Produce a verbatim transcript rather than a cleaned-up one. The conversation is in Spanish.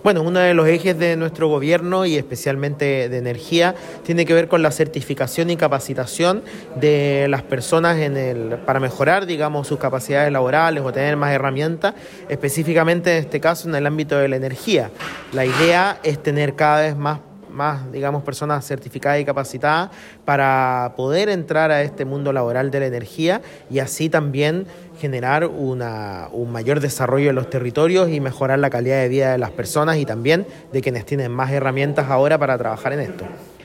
Bueno, uno de los ejes de nuestro gobierno y especialmente de energía tiene que ver con la certificación y capacitación de las personas en el, para mejorar, digamos, sus capacidades laborales o tener más herramientas, específicamente en este caso en el ámbito de la energía. La idea es tener cada vez más más, digamos, personas certificadas y capacitadas para poder entrar a este mundo laboral de la energía y así también generar una, un mayor desarrollo en los territorios y mejorar la calidad de vida de las personas y también de quienes tienen más herramientas ahora para trabajar en esto.